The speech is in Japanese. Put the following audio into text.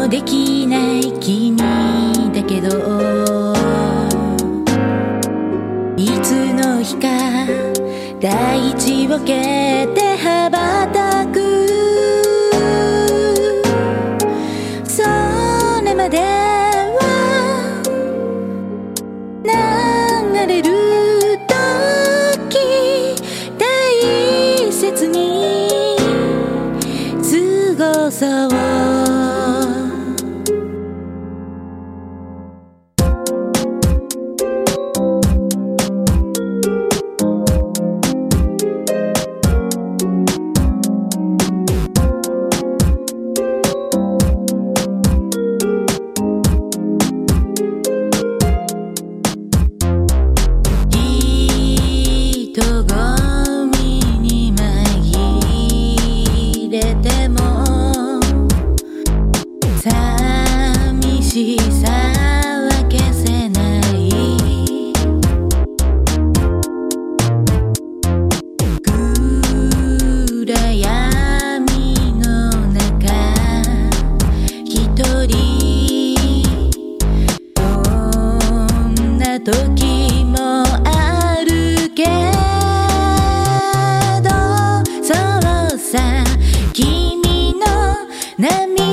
もできない君だけど、いつの日か大地を蹴って羽ばたく。それまでは流れる時大切に過ごそう。人混みに紛れても寂しさは消せない。暗闇の中一人こんな時もあるけど、そうさ君の涙